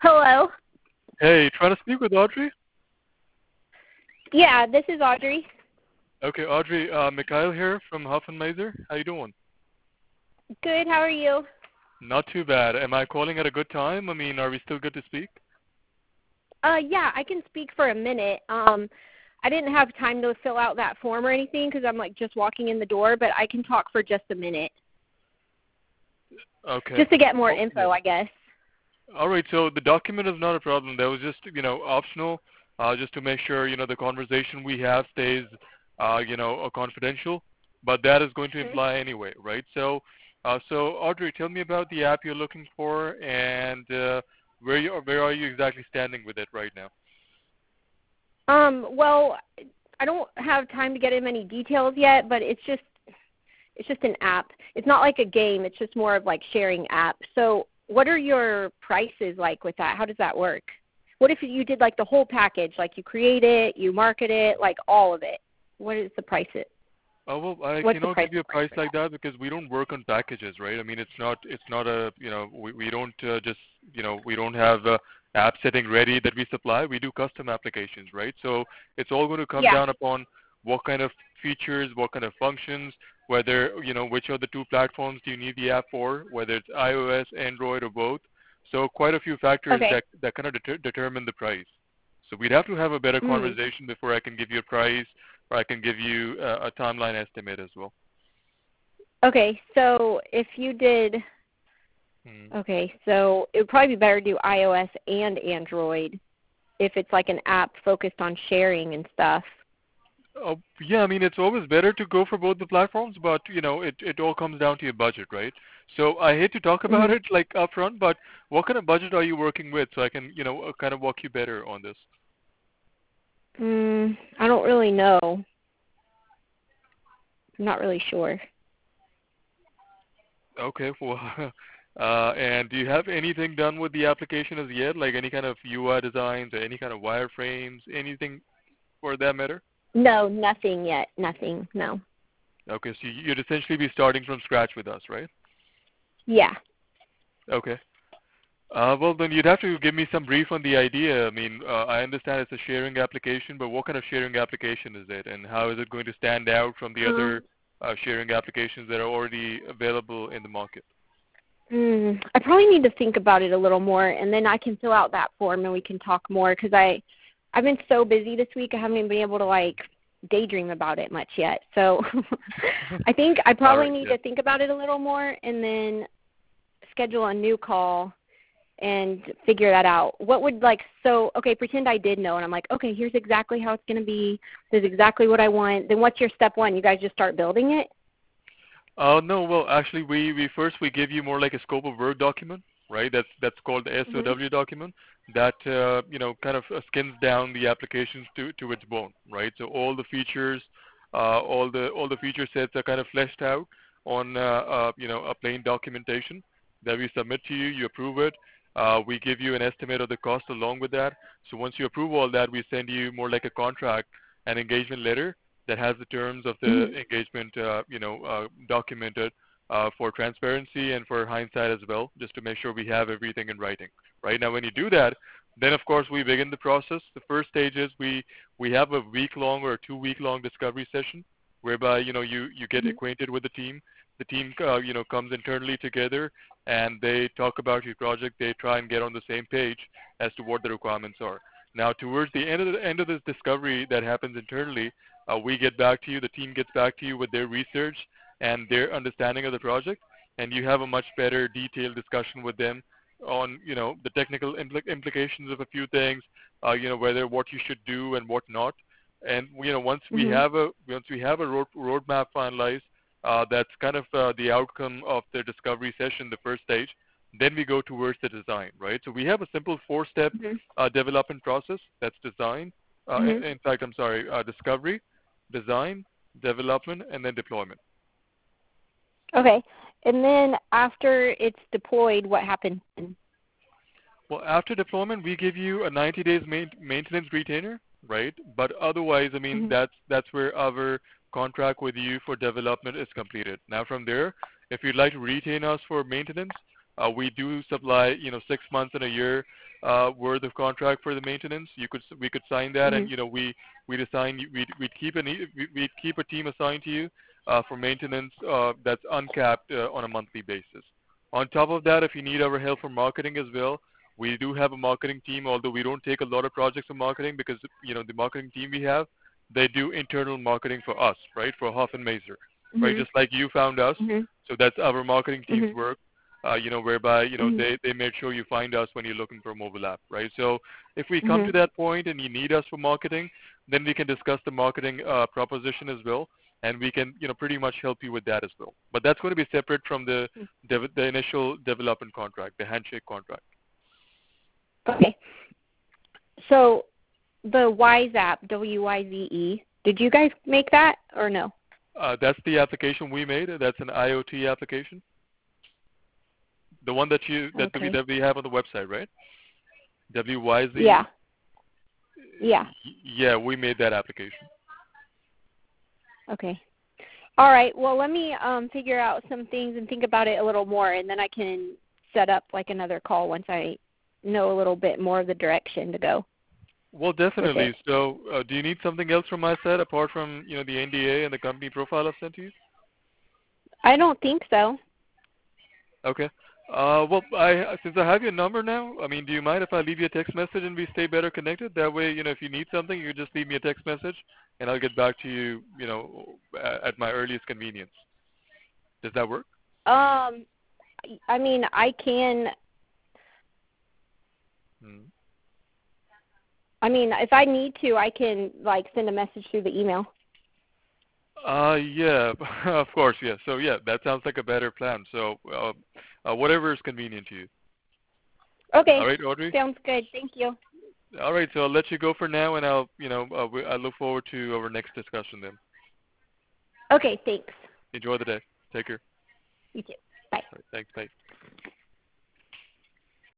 Hello. Hey, trying to speak with Audrey? Yeah, this is Audrey. Okay, Audrey, Mikhail here from Huff and Mazer. How you doing? Good. How are you? Not too bad. Am I calling at a good time? I mean, are we still good to speak? Yeah, I can speak for a minute. I didn't have time to fill out that form or anything because I'm like just walking in the door, but I can talk for just a minute. Okay. Just to get more Oh, info, yeah. I guess. All right, so the document is not a problem. That was just, optional, just to make sure, the conversation we have stays, confidential. But that is going to Mhm. imply anyway, right? So Audrey, tell me about the app you're looking for and where are you exactly standing with it right now? Well, I don't have time to get in many details yet, but it's just an app. It's not like a game. It's just more of like sharing app. So what are your prices like with that? How does that work? What if you did like the whole package, like you create it, you market it, like all of it? What is the price? Well, I What's the cannot price give you a point price for like that? that because we don't work on packages, right? I mean, it's not a, we don't just, we don't have app setting ready that we supply. We do custom applications, right? So it's all going to come Yeah. down upon what kind of features, what kind of functions, whether, which of the two platforms do you need the app for, whether it's iOS, Android, or both. So quite a few factors Okay. that kind of determine the price. So we'd have to have a better Mm. conversation before I can give you a price or I can give you a timeline estimate as well. Okay. So if you did, Hmm. okay, so it would probably be better to do iOS and Android if it's like an app focused on sharing and stuff. Yeah, I mean, it's always better to go for both the platforms, but it all comes down to your budget, right? So I hate to talk about Hmm. it like upfront, but what kind of budget are you working with so I can, kind of walk you better on this? I don't really know. I'm not really sure. Okay, well, and do you have anything done with the application as yet, like any kind of UI designs or any kind of wireframes, anything for that matter? No, nothing yet. Nothing. No. Okay, so you'd essentially be starting from scratch with us, right? Yeah. Okay. Well, then you'd have to give me some brief on the idea. I mean, I understand it's a sharing application, but what kind of sharing application is it, and how is it going to stand out from the other Um, sharing applications that are already available in the market? I probably need to think about it a little more, and then I can fill out that form and we can talk more because I've been so busy this week. I haven't even been able to like daydream about it much yet. So I think I All probably right. need Yeah. to think about it a little more and then schedule a new call and figure that out. What would like so okay, pretend I did know and I'm like, okay, here's exactly how it's gonna be. This is exactly what I want. Then what's your step one? You guys just start building it? No, well, actually, we give you more like a scope of work document, right? That's called the Mhm. SOW document that kind of skins down the applications to its bone, right? So all the features, all the feature sets are kind of fleshed out on a plain documentation that we submit to you. You approve it. We give you an estimate of the cost along with that. So once you approve all that, we send you more like a contract, an engagement letter that has the terms of the Mhm. engagement, documented for transparency and for hindsight as well, just to make sure we have everything in writing. Right now, when you do that, then of course we begin the process. The first stage is we have a week-long or a 2-week-long discovery session, whereby you get Mhm. acquainted with the team. The team comes internally together and they talk about your project. They try and get on the same page as to what the requirements are. Now, towards the end of this discovery that happens internally, we get back to you, the team gets back to you with their research and their understanding of the project, and you have a much better detailed discussion with them on, the technical implications of a few things, whether what you should do and what not. And Mhm. once we have a roadmap finalized, that's kind of the outcome of the discovery session, the first stage. Then we go towards the design, right? So we have a simple 4-step Mhm. development process. That's design. Mhm. In fact, I'm sorry, discovery, design, development, and then deployment. Okay. And then after it's deployed, what happens then? Well, after deployment, we give you a 90 days maintenance retainer, right? But otherwise, I mean, Mhm. that's where our contract with you for development is completed. Now, from there, if you'd like to retain us for maintenance, we do supply, 6 months and a year worth of contract for the maintenance. We could sign that, and we'd assign we'd keep we'd keep a team assigned to you for maintenance that's uncapped on a monthly basis. On top of that, if you need our help for marketing as well, we do have a marketing team. Although we don't take a lot of projects for marketing because the marketing team we have, they do internal marketing for us, right? For Huff and Mazer, right? Just like you found us. So that's our marketing team's work. Whereby they made sure you find us when you're looking for a mobile app, right? So if we come to that point and you need us for marketing, then we can discuss the marketing proposition as well, and we can pretty much help you with that as well. But that's going to be separate from the initial development contract, the handshake contract. Okay. So the Wyze app, WYZE, did you guys make that or no? That's the application we made. That's an IoT application. The one that we have on the website, right? WYZE? Yeah. Yeah. Yeah, we made that application. Okay. All right. Well, let me figure out some things and think about it a little more, and then I can set up like another call once I know a little bit more of the direction to go. Well, definitely. So do you need something else from my side apart from the NDA and the company profile I've sent to you? I don't think so. Okay. Well, since I have your number now, I mean, do you mind if I leave you a text message and we stay better connected? That way, if you need something, you just leave me a text message, and I'll get back to you, at my earliest convenience. Does that work? I mean, I can. I mean, if I need to, I can send a message through the email. Yeah, of course, yeah. So yeah, that sounds like a better plan. So whatever is convenient to you. Okay. All right, Audrey. Sounds good. Thank you. All right, so I'll let you go for now, and I look forward to our next discussion then. Okay, thanks. Enjoy the day. Take care. You too. Bye. All right, thanks. Bye.